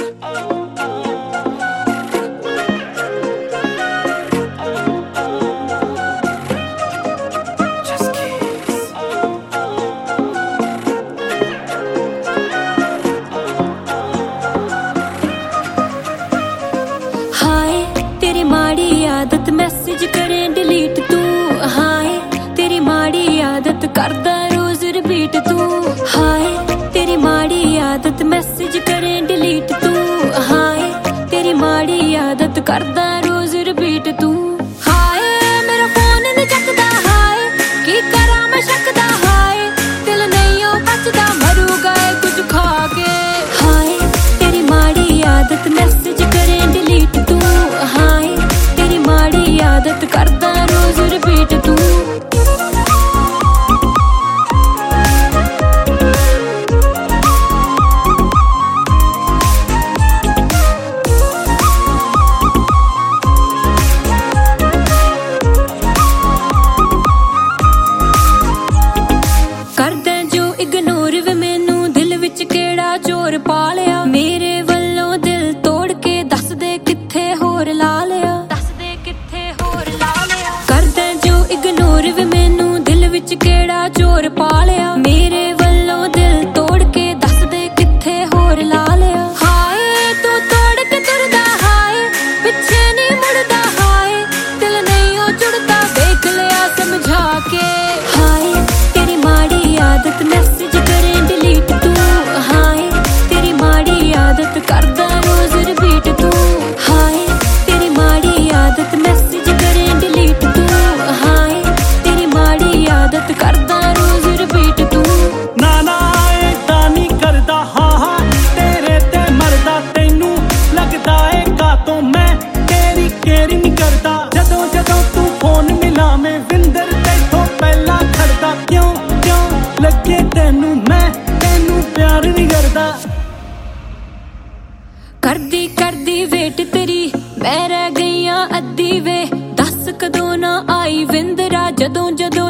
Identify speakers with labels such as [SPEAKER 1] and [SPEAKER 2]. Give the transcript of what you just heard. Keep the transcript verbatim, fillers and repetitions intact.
[SPEAKER 1] आदत मैसेज करें डिलीट तू हाय तेरी माड़ी आदत करदा रोज रिपीट तू हाय तेरी माड़ी आदत मैसेज करें डिलीट तू हाय तेरी माड़ी आदत करदा रोज रिपीट तू हाय मेरा फोन नहीं चकदा हाय की करा मैं शकदा हाय दिल नहीं ओ बचदा मरूगा कुछ खा के हाय तेरी माड़ी आदत मैसेज करें डिलीट तू हाय माड़ी आदत करदा रोज रिपीट तू करदा जो इग्नोर वे मैनू दिल विच केड़ा चोर पा लिया मेरे वल्लों दिल तोड़ के दस दे किथे होर ला लिया इग्नोर वे मैनू दिल विच केड़ा चोर पा लिया मेरे वल्लों दिल तोड़ के दस दे किथे होर ला लिया हाय तू तोड़ के तुरदा हाय पिछे नहीं मुड़दा हाय दिल नहीं ओ जुड़दा देख लिया समझा के हाय तेरी माड़ी आदत मैसेज करें डिलीट तू हाय तेरी माड़ी आदत करदा रोज रिपीट तू हाय तेरी माड़ी आदत मैसेज करें डिलीट तू आदत करदा रोज रिपीट तू
[SPEAKER 2] ना ना ऐदा नहीं करदा हाँ हाँ तेरे ते मरदा तैनू लगदा है कातों मैं तेरी केयर नहीं करदा जदों जदों तू फोन मिला मैं विंदर तैथों पहला खड़दा क्यों क्यों लगे तैनू मैं तैनू प्यार नहीं करदा
[SPEAKER 1] करदी करदी वेट तेरी मैं रह गईयां अद्धी वे दस कदों ना आई विंदरा जदों जदों